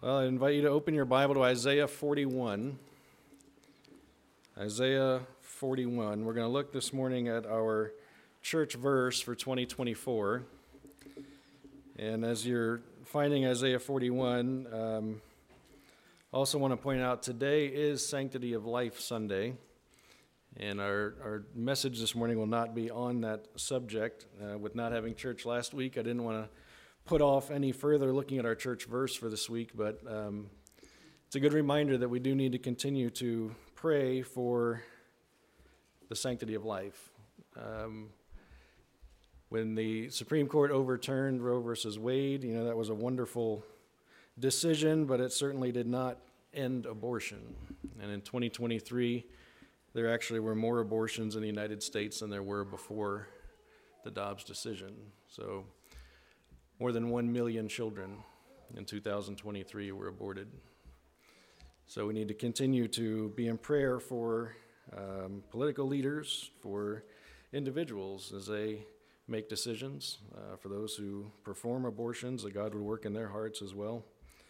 Well, I invite you to open your Bible to Isaiah 41. Isaiah 41. We're going to look this morning at our church verse for 2024. And as you're finding Isaiah 41, also want to point out today is Sanctity of Life Sunday. And our message this morning will not be on that subject. With not having church last week, I didn't want to put off any further looking at our church verse for this week, but it's a good reminder that we do need to continue to pray for the sanctity of life. When the Supreme Court overturned Roe versus Wade, that was a wonderful decision, but it certainly did not end abortion. And in 2023, there actually were more abortions in the United States than there were before the Dobbs decision. So more than 1 million children in 2023 were aborted. So we need to continue to be in prayer for political leaders, for individuals as they make decisions, for those who perform abortions, that God would work in their hearts as well.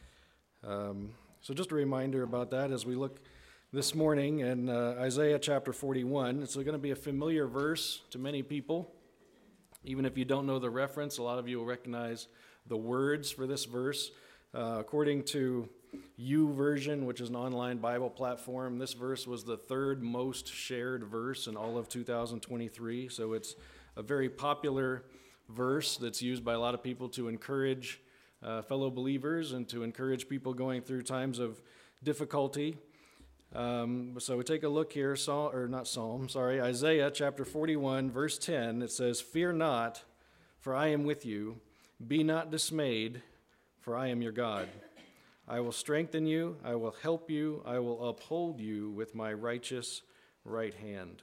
So just a reminder about that as we look this morning in Isaiah chapter 41. It's going to be a familiar verse to many people. Even if you don't know the reference, a lot of you will recognize the words for this verse. According to YouVersion, which is an online Bible platform, this verse was the third most shared verse in all of 2023. So it's a very popular verse that's used by a lot of people to encourage fellow believers and to encourage people going through times of difficulty. So we take a look here, Isaiah chapter 41, verse 10. It says, "Fear not, for I am with you. Be not dismayed, for I am your God. I will strengthen you, I will help you, I will uphold you with my righteous right hand."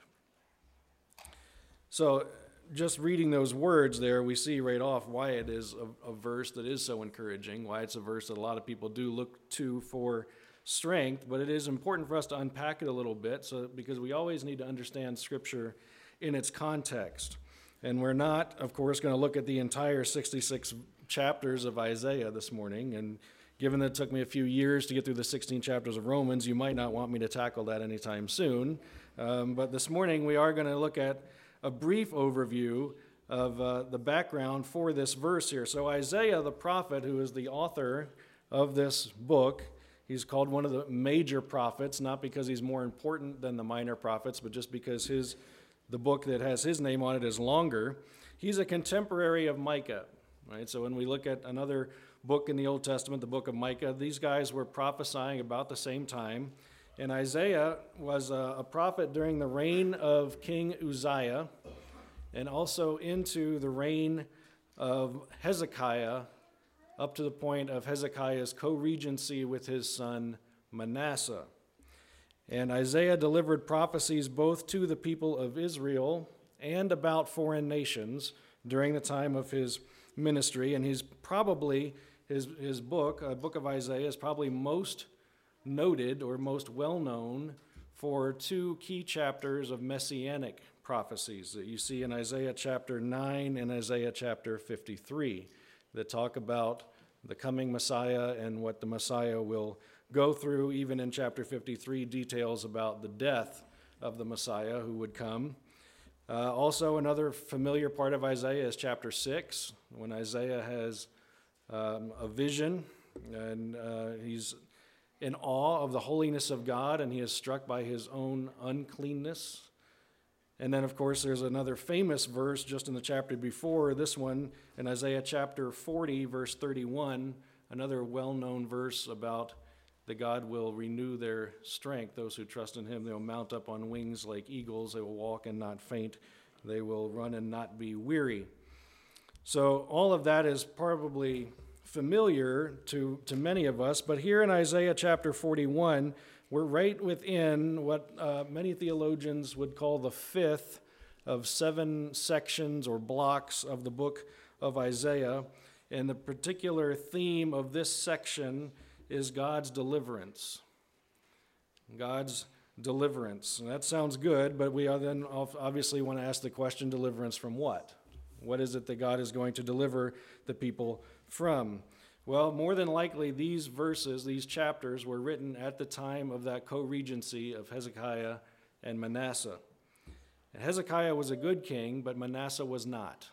So just reading those words there, we see right off why it is a verse that is so encouraging, why it's a verse that a lot of people do look to for strength, but it is important for us to unpack it a little bit because we always need to understand Scripture in its context. And we're not, of course, going to look at the entire 66 chapters of Isaiah this morning. And given that it took me a few years to get through the 16 chapters of Romans, you might not want me to tackle that anytime soon. But this morning we are going to look at a brief overview of the background for this verse here. So Isaiah, the prophet, who is the author of this book, he's called one of the major prophets, not because he's more important than the minor prophets, but just because the book that has his name on it is longer. He's a contemporary of Micah, right? So when we look at another book in the Old Testament, the book of Micah, these guys were prophesying about the same time. And Isaiah was a prophet during the reign of King Uzziah and also into the reign of Hezekiah, up to the point of Hezekiah's co-regency with his son Manasseh. And Isaiah delivered prophecies both to the people of Israel and about foreign nations during the time of his ministry. And he's probably, his book, Book of Isaiah, is probably most noted or most well-known for two key chapters of messianic prophecies that you see in Isaiah chapter 9 and Isaiah chapter 53. That talk about the coming Messiah and what the Messiah will go through. Even in chapter 53, details about the death of the Messiah who would come. Also, another familiar part of Isaiah is chapter 6, when Isaiah has a vision, and he's in awe of the holiness of God, and he is struck by his own uncleanness. And then, of course, there's another famous verse just in the chapter before this one, in Isaiah chapter 40, verse 31, another well-known verse about that God will renew their strength. Those who trust in him, they will mount up on wings like eagles. They will walk and not faint. They will run and not be weary. So all of that is probably familiar to many of us, but here in Isaiah chapter 41, we're right within what many theologians would call the fifth of 7 sections or blocks of the book of Isaiah. And the particular theme of this section is God's deliverance. God's deliverance. And that sounds good, but we then obviously want to ask the question, deliverance from what? What is it that God is going to deliver the people from? Well, more than likely, these verses, these chapters, were written at the time of that co-regency of Hezekiah and Manasseh. And Hezekiah was a good king, but Manasseh was not.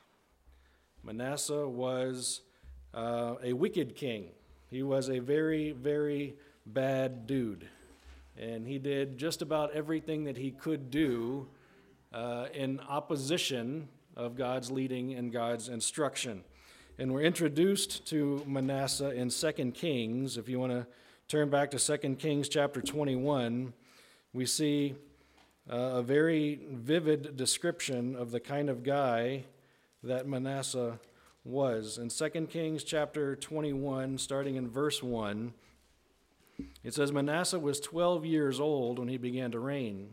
Manasseh was a wicked king. He was a very, very bad dude. And he did just about everything that he could do in opposition of God's leading and God's instruction. And we're introduced to Manasseh in 2 Kings. If you want to turn back to 2 Kings chapter 21, we see a very vivid description of the kind of guy that Manasseh was. In 2 Kings chapter 21, starting in verse 1, it says, Manasseh was 12 years old when he began to reign,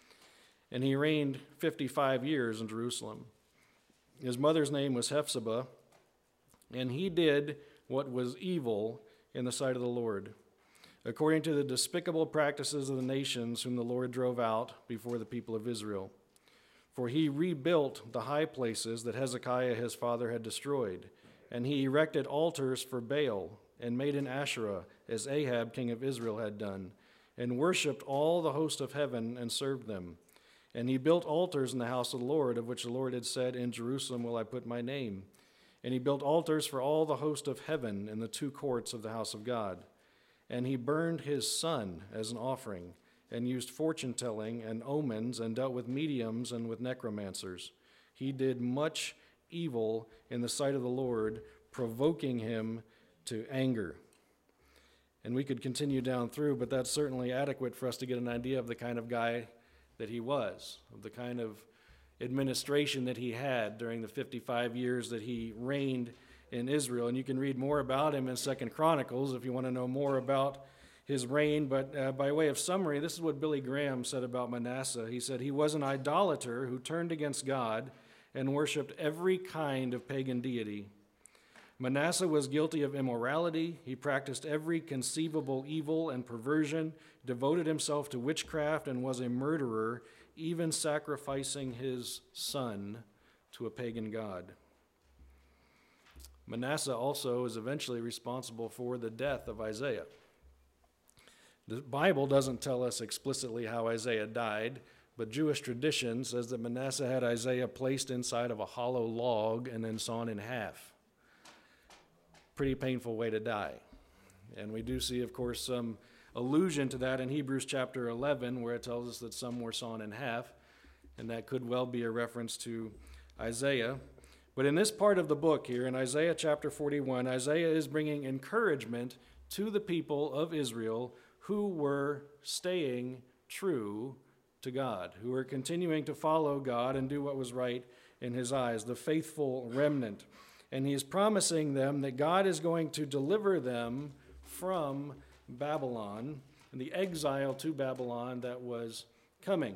and he reigned 55 years in Jerusalem. His mother's name was Hephzibah, and he did what was evil in the sight of the Lord, according to the despicable practices of the nations whom the Lord drove out before the people of Israel. For he rebuilt the high places that Hezekiah his father had destroyed, and he erected altars for Baal, and made an Asherah, as Ahab king of Israel had done, and worshipped all the host of heaven and served them. And he built altars in the house of the Lord, of which the Lord had said, In Jerusalem will I put my name. And he built altars for all the host of heaven in the two courts of the house of God. And he burned his son as an offering, and used fortune-telling and omens, and dealt with mediums and with necromancers. He did much evil in the sight of the Lord, provoking him to anger. And we could continue down through, but that's certainly adequate for us to get an idea of the kind of guy that he was, of the kind of administration that he had during the 55 years that he reigned in Israel. And you can read more about him in 2 Chronicles if you want to know more about his reign. But by way of summary, this is what Billy Graham said about Manasseh. He said, he was an idolater who turned against God and worshipped every kind of pagan deity. Manasseh was guilty of immorality. He practiced every conceivable evil and perversion, devoted himself to witchcraft, and was a murderer, even sacrificing his son to a pagan god. Manasseh also is eventually responsible for the death of Isaiah. The Bible doesn't tell us explicitly how Isaiah died, but Jewish tradition says that Manasseh had Isaiah placed inside of a hollow log and then sawn in half. Pretty painful way to die. And we do see, of course, some allusion to that in Hebrews chapter 11, where it tells us that some were sawn in half, and that could well be a reference to Isaiah. But in this part of the book here, in Isaiah chapter 41, Isaiah is bringing encouragement to the people of Israel who were staying true to God, who were continuing to follow God and do what was right in his eyes, the faithful remnant. And he is promising them that God is going to deliver them from Babylon and the exile to Babylon that was coming.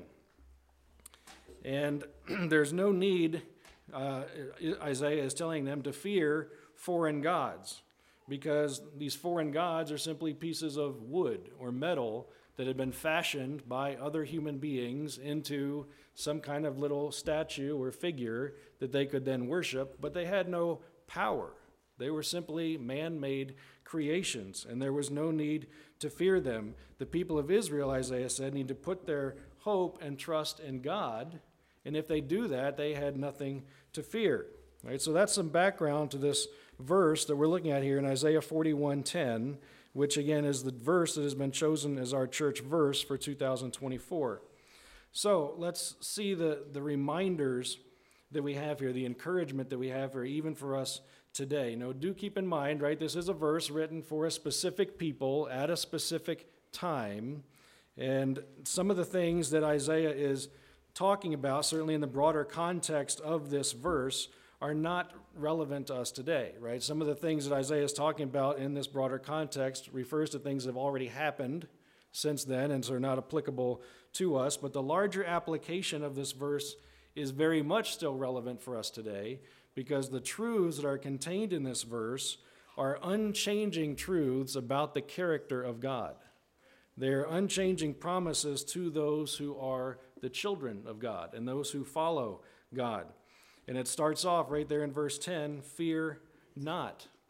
And there's no need, Isaiah is telling them, to fear foreign gods, because these foreign gods are simply pieces of wood or metal that had been fashioned by other human beings into some kind of little statue or figure that they could then worship, but they had no power. They were simply man-made creations, and there was no need to fear them. The people of Israel, Isaiah said, need to put their hope and trust in God, and if they do that, they had nothing to fear. Right? So that's some background to this verse that we're looking at here in Isaiah 41:10, which again is the verse that has been chosen as our church verse for 2024. So let's see the reminders that we have here, the encouragement that we have here, even for us today. Now, do keep in mind, right, this is a verse written for a specific people at a specific time, and some of the things that Isaiah is talking about, certainly in the broader context of this verse, are not relevant to us today, right? Some of the things that Isaiah is talking about in this broader context refers to things that have already happened since then, and so are not applicable to us, but the larger application of this verse is very much still relevant for us today, because the truths that are contained in this verse are unchanging truths about the character of God. They're unchanging promises to those who are the children of God and those who follow God. And it starts off right there in verse 10, fear not.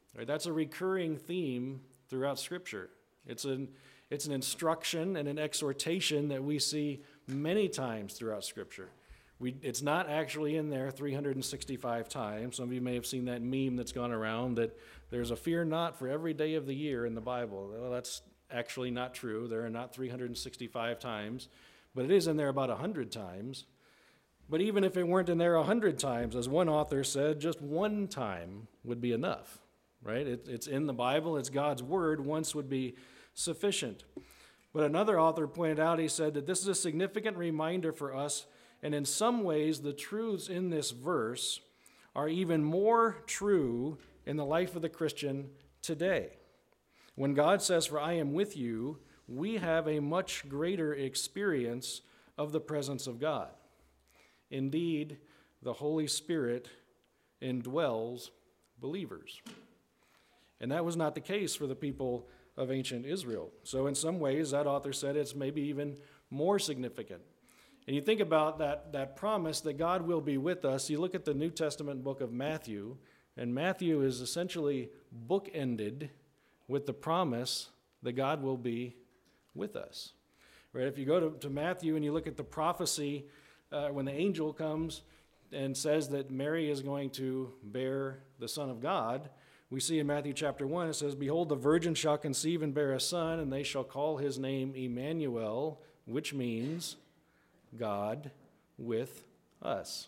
Right? That's a recurring theme throughout Scripture. It's an instruction and an exhortation that we see many times throughout Scripture. It's not actually in there 365 times. Some of you may have seen that meme that's gone around that there's a fear not for every day of the year in the Bible. Well, that's actually not true. There are not 365 times, but it is in there about 100 times. But even if it weren't in there 100 times, as one author said, just one time would be enough, right? It's in the Bible. It's God's word. Once would be sufficient. But another author pointed out, he said that this is a significant reminder for us, and in some ways the truths in this verse are even more true in the life of the Christian today. When God says, "For I am with you," we have a much greater experience of the presence of God. Indeed, the Holy Spirit indwells believers. And that was not the case for the people of ancient Israel. So in some ways, that author said it's maybe even more significant. And you think about that promise that God will be with us. You look at the New Testament book of Matthew, and Matthew is essentially bookended with the promise that God will be with us. Right? If you go to Matthew and you look at the prophecy when the angel comes and says that Mary is going to bear the Son of God, we see in Matthew chapter 1, it says, "Behold, the virgin shall conceive and bear a son, and they shall call his name Emmanuel," which means God with us.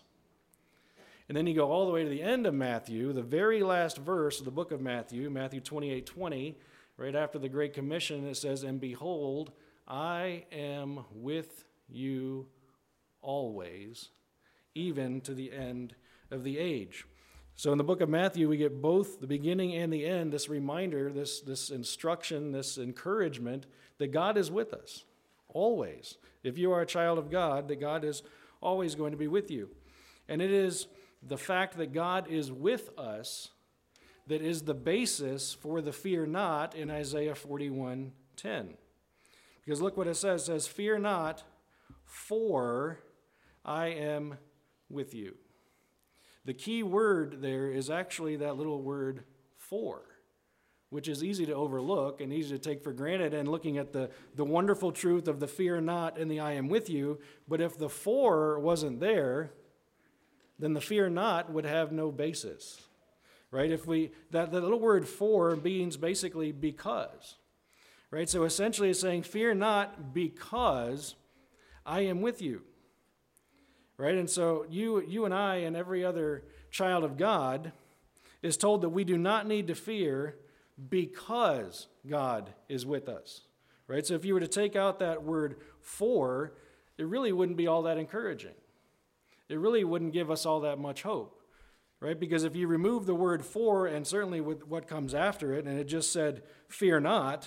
And then you go all the way to the end of Matthew, the very last verse of the book of Matthew, Matthew 28:20, right after the Great Commission, it says, "And behold, I am with you always, even to the end of the age." So in the book of Matthew, we get both the beginning and the end, this reminder, this instruction, this encouragement that God is with us, always. If you are a child of God, that God is always going to be with you. And it is the fact that God is with us that is the basis for the fear not in Isaiah 41:10. Because look what it says. It says, "Fear not, for I am with you." The key word there is actually that little word "for," which is easy to overlook and easy to take for granted, and looking at the wonderful truth of the fear not and the "I am with you." But if the "for" wasn't there, then the fear not would have no basis, right? That little word "for" means basically because, right? So essentially it's saying, fear not because I am with you, right? And so you and I and every other child of God is told that we do not need to fear because God is with us, right? So if you were to take out that word "for," it really wouldn't be all that encouraging. It really wouldn't give us all that much hope, right? Because if you remove the word "for," and certainly with what comes after it, and it just said, "Fear not,"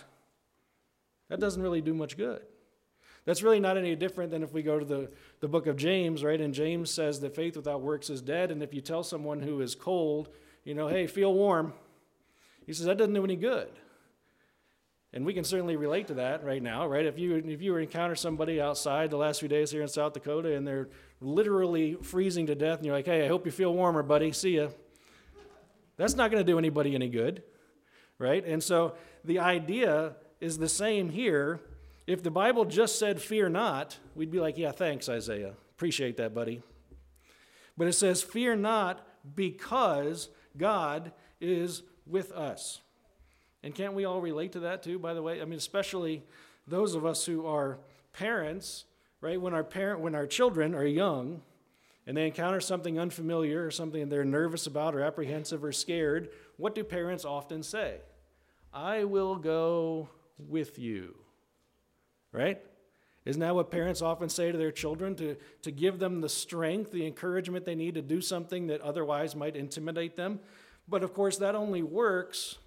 that doesn't really do much good. That's really not any different than if we go to the book of James, right? And James says that faith without works is dead. And if you tell someone who is cold, "Hey, feel warm," he says that doesn't do any good. And we can certainly relate to that right now, right? If you encounter somebody outside the last few days here in South Dakota and they're literally freezing to death, and you're like, "Hey, I hope you feel warmer, buddy. See ya." That's not going to do anybody any good, right? And so the idea is the same here. If the Bible just said "fear not," we'd be like, "Yeah, thanks, Isaiah. Appreciate that, buddy." But it says, "Fear not because God is with us." And can't we all relate to that too, by the way? I mean, especially those of us who are parents, right? When our children are young and they encounter something unfamiliar or something they're nervous about or apprehensive or scared, what do parents often say? "I will go with you." Right? Isn't that what parents often say to their children to give them the strength, the encouragement they need to do something that otherwise might intimidate them? But of course, that only works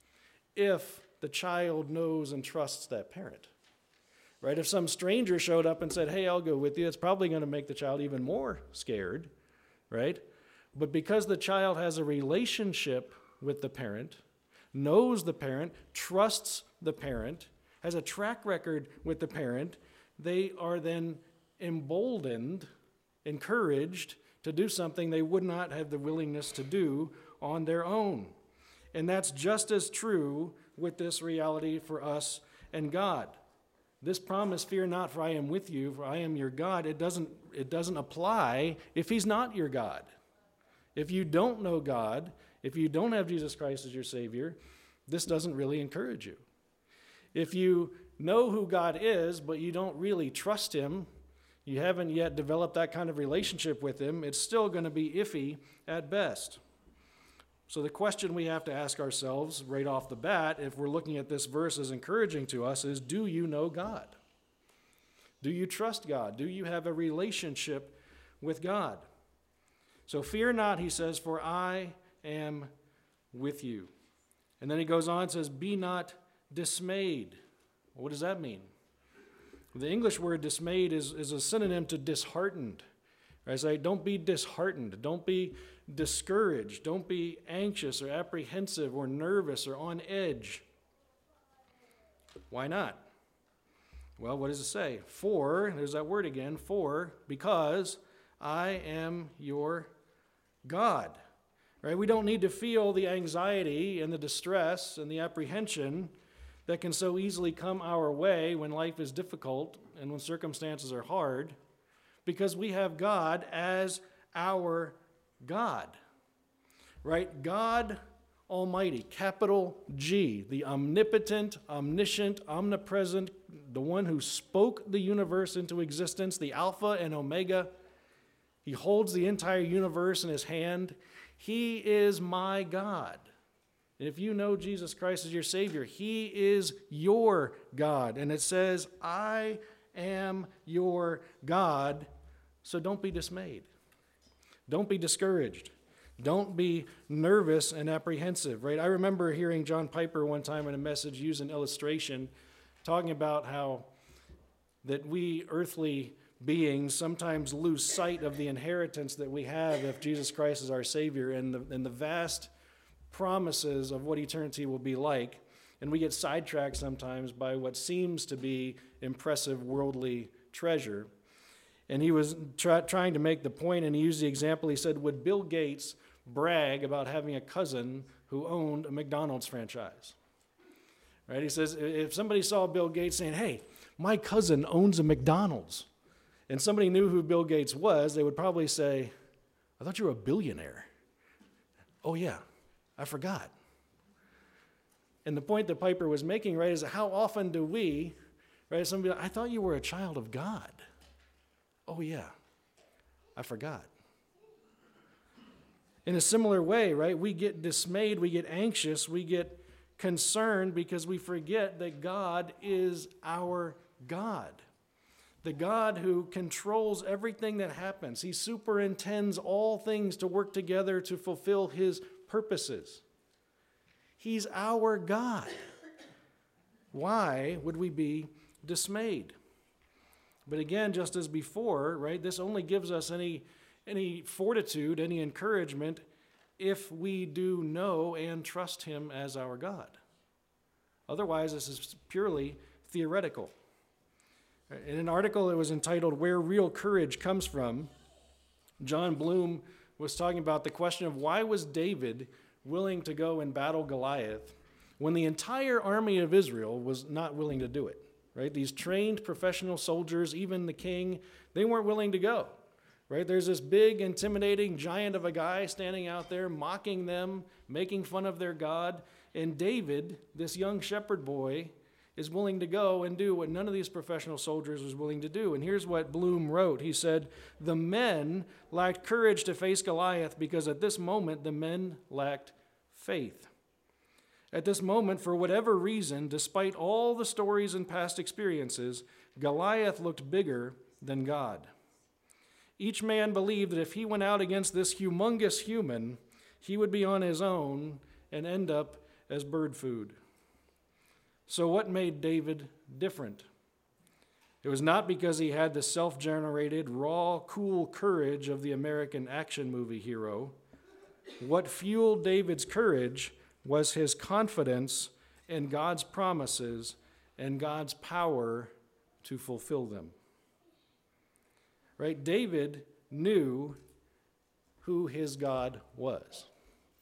if the child knows and trusts that parent. Right? If some stranger showed up and said, "Hey, I'll go with you," it's probably going to make the child even more scared, right? But because the child has a relationship with the parent, knows the parent, trusts the parent, has a track record with the parent, they are then emboldened, encouraged to do something they would not have the willingness to do on their own. And that's just as true with this reality for us and God. This promise, fear not, for I am with you, for I am your God, it doesn't apply if he's not your God. If you don't know God, if you don't have Jesus Christ as your Savior, this doesn't really encourage you. If you know who God is, but you don't really trust him, you haven't yet developed that kind of relationship with him, it's still going to be iffy at best. So the question we have to ask ourselves right off the bat, if we're looking at this verse as encouraging to us, is, do you know God? Do you trust God? Do you have a relationship with God? So fear not, he says, for I am with you. And then he goes on and says, be not dismayed. What does that mean? The English word dismayed is a synonym to disheartened. I say, don't be disheartened. Don't be discouraged. Don't be anxious or apprehensive or nervous or on edge. Why not? Well, what does it say? For, there's that word again, for, because I am your God. Right? We don't need to feel the anxiety and the distress and the apprehension that can so easily come our way when life is difficult and when circumstances are hard, because we have God as our God, right? God Almighty, capital G, the omnipotent, omniscient, omnipresent, the one who spoke the universe into existence, the Alpha and Omega. He holds the entire universe in his hand. He is my God. And if you know Jesus Christ as your Savior, he is your God. And it says, I am your God. So don't be dismayed. Don't be discouraged. Don't be nervous and apprehensive, right? I remember hearing John Piper one time in a message use an illustration talking about how that we earthly beings sometimes lose sight of the inheritance that we have if Jesus Christ is our Savior and the vast promises of what eternity will be like, and we get sidetracked sometimes by what seems to be impressive worldly treasure. And he was trying to make the point, and he used the example. He said, would Bill Gates brag about having a cousin who owned a McDonald's franchise? Right? He says, if somebody saw Bill Gates saying, hey, my cousin owns a McDonald's, and somebody knew who Bill Gates was, they would probably say, I thought you were a billionaire. Oh, yeah. I forgot. And the point that Piper was making, right, is how often do we, right, somebody, I thought you were a child of God. Oh, yeah, I forgot. In a similar way, right, we get dismayed, we get anxious, we get concerned because we forget that God is our God. The God who controls everything that happens. He superintends all things to work together to fulfill his purposes. He's our God. Why would we be dismayed? But again, just as before, right, this only gives us any fortitude, any encouragement, if we do know and trust him as our God. Otherwise, this is purely theoretical. In an article that was entitled Where Real Courage Comes From, John Bloom was talking about the question of why was David willing to go and battle Goliath when the entire army of Israel was not willing to do it, right? These trained professional soldiers, even the king, they weren't willing to go, right? There's this big, intimidating giant of a guy standing out there mocking them, making fun of their God, and David, this young shepherd boy, is willing to go and do what none of these professional soldiers was willing to do. And here's what Bloom wrote. He said, the men lacked courage to face Goliath because at this moment the men lacked faith. At this moment, for whatever reason, despite all the stories and past experiences, Goliath looked bigger than God. Each man believed that if he went out against this humongous human, he would be on his own and end up as bird food. So what made David different? It was not because he had the self-generated, raw, cool courage of the American action movie hero. What fueled David's courage was his confidence in God's promises and God's power to fulfill them. Right? David knew who his God was.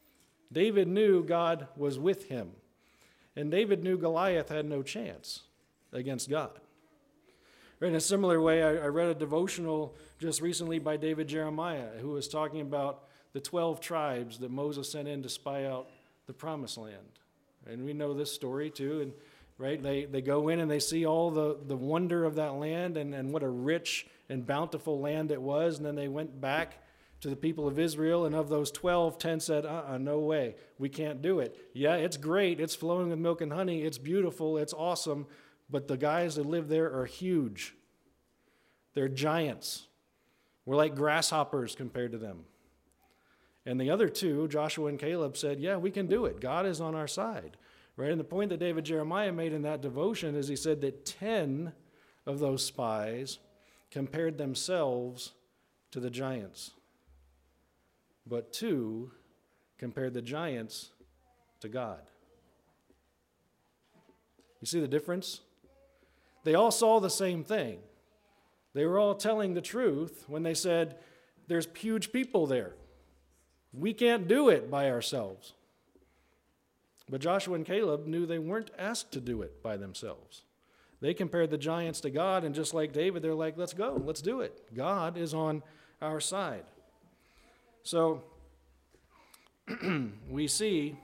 David knew God was with him. And David knew Goliath had no chance against God. In a similar way, I read a devotional just recently by David Jeremiah, who was talking about the 12 tribes that Moses sent in to spy out the promised land. And we know this story too. And right, they go in and they see all the wonder of that land and what a rich and bountiful land it was. And then they went back to the people of Israel, and of those 12, 10 said, no way, we can't do it. Yeah, it's great, it's flowing with milk and honey, it's beautiful, it's awesome, but the guys that live there are huge. They're giants. We're like grasshoppers compared to them. And the other two, Joshua and Caleb, said, yeah, we can do it. God is on our side. Right? And the point that David Jeremiah made in that devotion is he said that 10 of those spies compared themselves to the giants. But 2 compared the giants to God. You see the difference? They all saw the same thing. They were all telling the truth when they said, there's huge people there. We can't do it by ourselves. But Joshua and Caleb knew they weren't asked to do it by themselves. They compared the giants to God, and just like David, they're like, let's go, let's do it. God is on our side. So we see,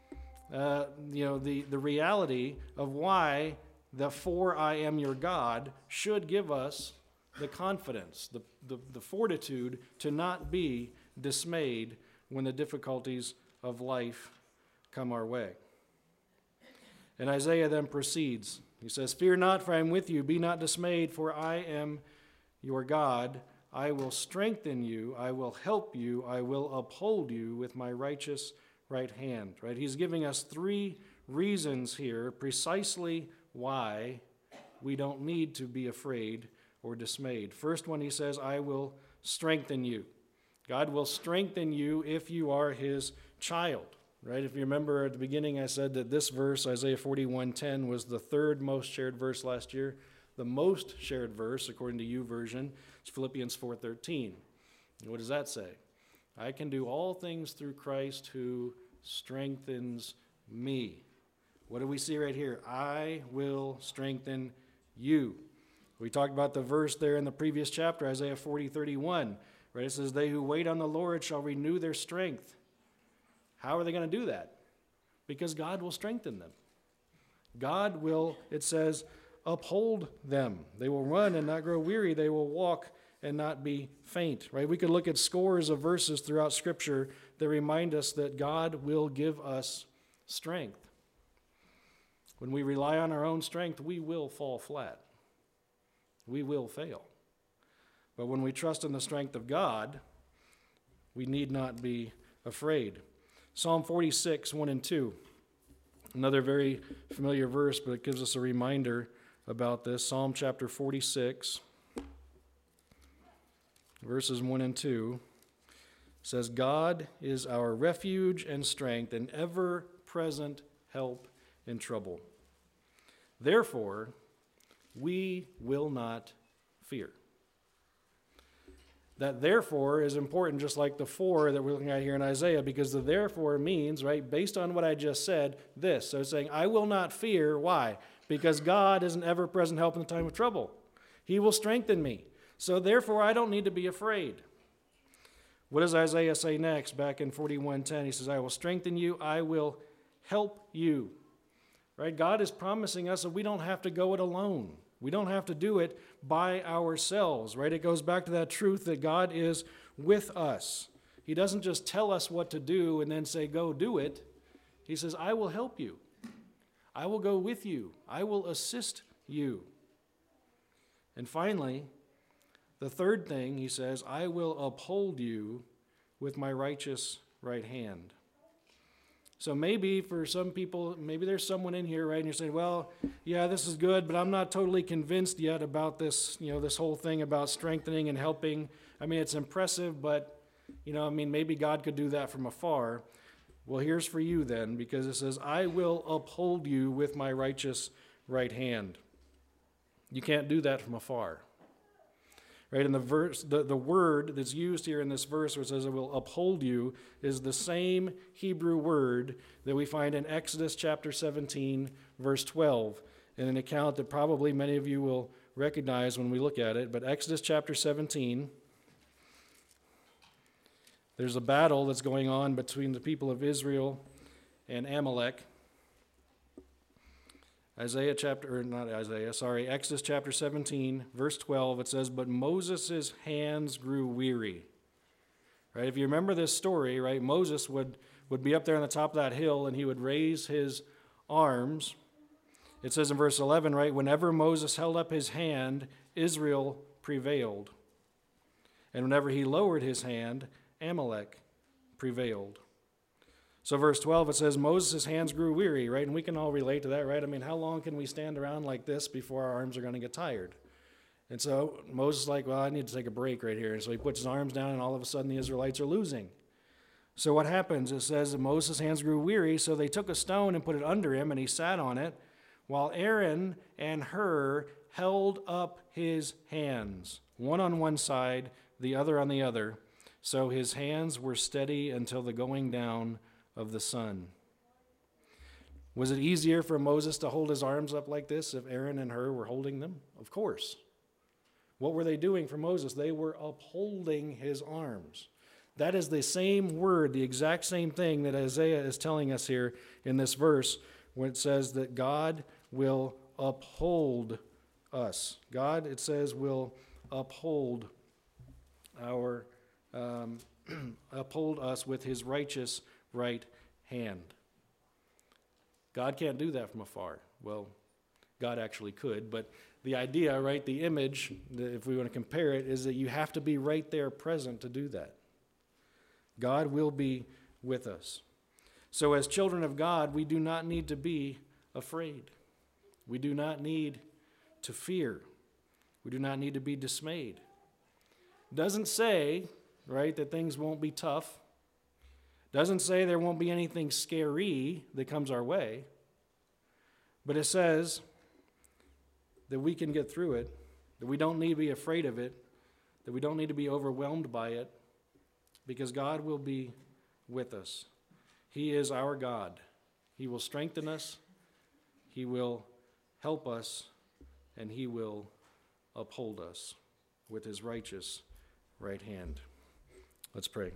the reality of why the "for I am your God" should give us the confidence, the fortitude to not be dismayed when the difficulties of life come our way. And Isaiah then proceeds. He says, "Fear not, for I am with you. Be not dismayed, for I am your God. I will strengthen you, I will help you, I will uphold you with my righteous right hand." Right? He's giving us 3 reasons here precisely why we don't need to be afraid or dismayed. First one, he says, I will strengthen you. God will strengthen you if you are his child. Right? If you remember at the beginning, I said that this verse, Isaiah 41:10, was the 3rd most shared verse last year. The most shared verse, according to YouVersion, is Philippians 4:13. What does that say? I can do all things through Christ who strengthens me. What do we see right here? I will strengthen you. We talked about the verse there in the previous chapter, Isaiah 40:31. Right? It says, they who wait on the Lord shall renew their strength. How are they going to do that? Because God will strengthen them. God will, it says, uphold them. They will run and not grow weary. They will walk and not be faint. Right? We could look at scores of verses throughout Scripture that remind us that God will give us strength. When we rely on our own strength, we will fall flat. We will fail. But when we trust in the strength of God, we need not be afraid. Psalm 46:1-2. Another very familiar verse, but it gives us a reminder about this. Psalm chapter 46, verses 1 and 2, says, God is our refuge and strength, an ever-present help in trouble. Therefore, we will not fear. That therefore is important, just like the for that we're looking at here in Isaiah, because the therefore means, right, based on what I just said, this. So it's saying, I will not fear. Why? Because God is an ever-present help in the time of trouble. He will strengthen me. So therefore, I don't need to be afraid. What does Isaiah say next? Back in 41:10, he says, I will strengthen you. I will help you. Right? God is promising us that we don't have to go it alone. We don't have to do it by ourselves, right? It goes back to that truth that God is with us. He doesn't just tell us what to do and then say, go do it. He says, I will help you. I will go with you. I will assist you. And finally, the third thing, he says, I will uphold you with my righteous right hand. So maybe for some people, maybe there's someone in here, right, and you're saying, well, yeah, this is good, but I'm not totally convinced yet about this, this whole thing about strengthening and helping. I mean, it's impressive, but, maybe God could do that from afar. Well, here's for you then, because it says, I will uphold you with my righteous right hand. You can't do that from afar. right? And the verse, the word that's used here in this verse, where it says it will uphold you, is the same Hebrew word that we find in Exodus chapter 17, verse 12, in an account that probably many of you will recognize when we look at it. But Exodus chapter 17, there's a battle that's going on between the people of Israel and Amalek. Exodus chapter 17, verse 12, it says, "But Moses' hands grew weary." Right? If you remember this story, right, Moses would be up there on the top of that hill and he would raise his arms. It says in verse 11, right, "Whenever Moses held up his hand, Israel prevailed. And whenever he lowered his hand, Amalek prevailed." So verse 12, it says, Moses' hands grew weary, right? And we can all relate to that, right? I mean, how long can we stand around like this before our arms are going to get tired? And so Moses is like, well, I need to take a break right here. And so he puts his arms down, and all of a sudden the Israelites are losing. So what happens? It says that Moses' hands grew weary, so they took a stone and put it under him, and he sat on it, while Aaron and Hur held up his hands, one on one side, the other on the other. So his hands were steady until the going down of the sun. Was it easier for Moses to hold his arms up like this if Aaron and Hur were holding them? Of course. What were they doing for Moses? They were upholding his arms. That is the same word, the exact same thing that Isaiah is telling us here in this verse when it says that God will uphold us. God, it says, will uphold uphold us with his righteous right hand. God can't do that from afar. Well, God actually could, but the idea, right, the image, if we want to compare it, is that you have to be right there present to do that. God will be with us. So as children of God, we do not need to be afraid. We do not need to fear. We do not need to be dismayed. It doesn't say, right, that things won't be tough. Doesn't say there won't be anything scary that comes our way, but it says that we can get through it, that we don't need to be afraid of it, that we don't need to be overwhelmed by it, because God will be with us. He is our God. He will strengthen us, he will help us, and he will uphold us with his righteous right hand. Let's pray.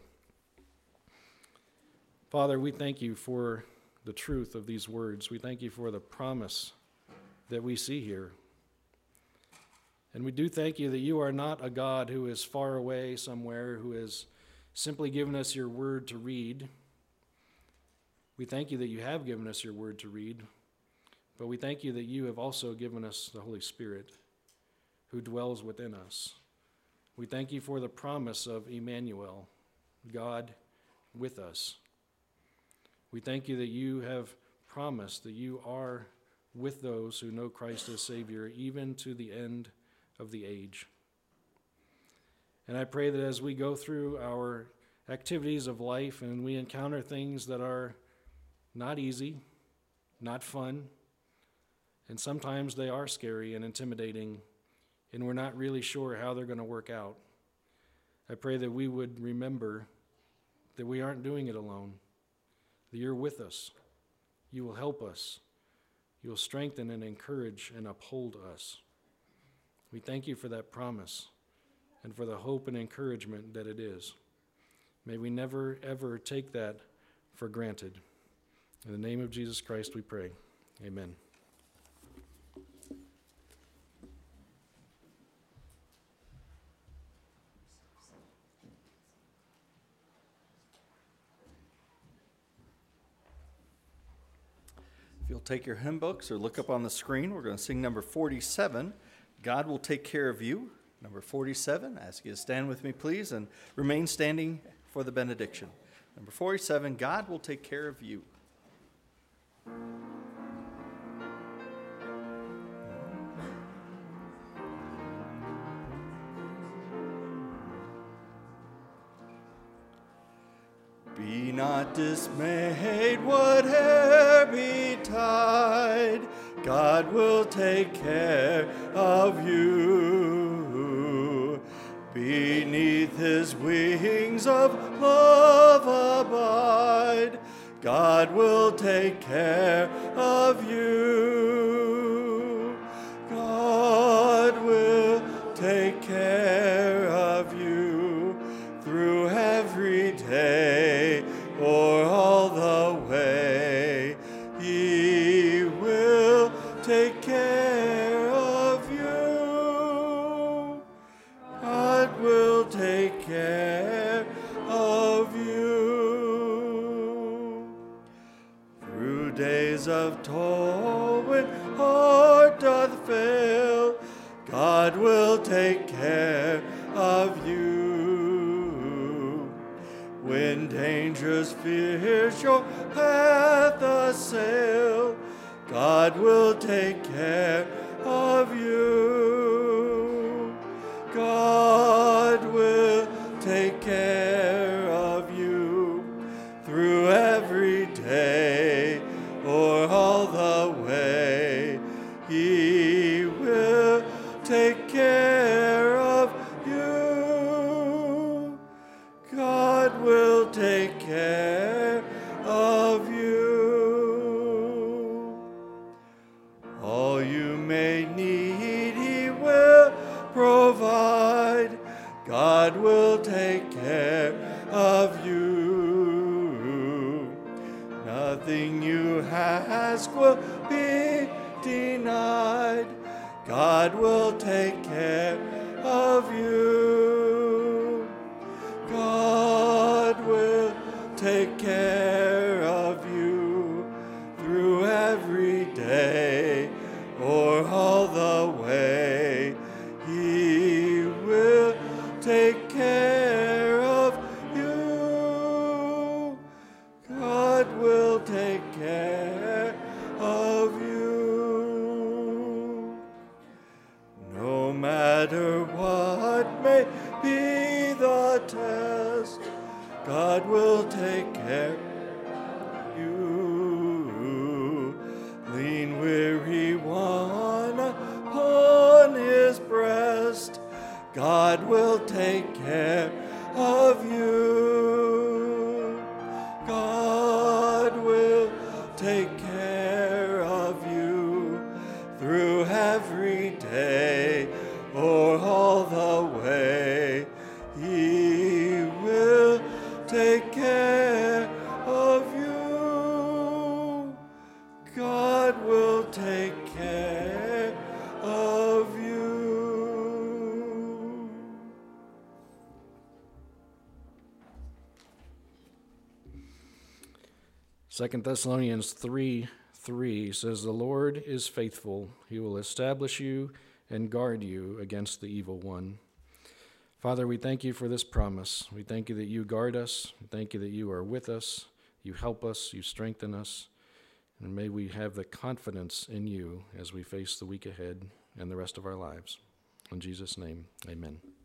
Father, we thank you for the truth of these words. We thank you for the promise that we see here. And we do thank you that you are not a God who is far away somewhere, who has simply given us your word to read. We thank you that you have given us your word to read, but we thank you that you have also given us the Holy Spirit who dwells within us. We thank you for the promise of Emmanuel, God with us. We thank you that you have promised that you are with those who know Christ as Savior, even to the end of the age. And I pray that as we go through our activities of life and we encounter things that are not easy, not fun, and sometimes they are scary and intimidating, and we're not really sure how they're going to work out, I pray that we would remember that we aren't doing it alone, that you're with us. You will help us. You will strengthen and encourage and uphold us. We thank you for that promise and for the hope and encouragement that it is. May we never, ever take that for granted. In the name of Jesus Christ we pray. Amen. If you'll take your hymn books or look up on the screen, we're going to sing number 47, God Will Take Care of You. Number 47, I ask you to stand with me, please, and remain standing for the benediction. Number 47, God Will Take Care of You. Be not dismayed, whate'er betide, God will take care of you. Beneath his wings of love abide. God will take care of you. God will take care of you through every day or all the way. He will take care of you. God will take care of you. Through days of toil when heart doth fail, God will take care of you. When dangerous fears your path assail, God will take care of you. God will take care of you through every day or all the way. He will take care of you. God will take care of you. All you may need, He will provide. God will take care of you. Nothing you ask will be denied. God will take care of you. God will take care of you through every day or all the way. He will take care of you. God will take care of you. No matter what may be the test, God will take care of you. Lean weary one upon His breast, God will take care of you. God will take care of you through every day or all the way. He will take care of you. God will take care of you. 2 Thessalonians 3:3 says, "The Lord is faithful. He will establish you and guard you against the evil one." Father, we thank you for this promise. We thank you that you guard us. We thank you that you are with us. You help us. You strengthen us. And may we have the confidence in you as we face the week ahead and the rest of our lives. In Jesus' name, amen.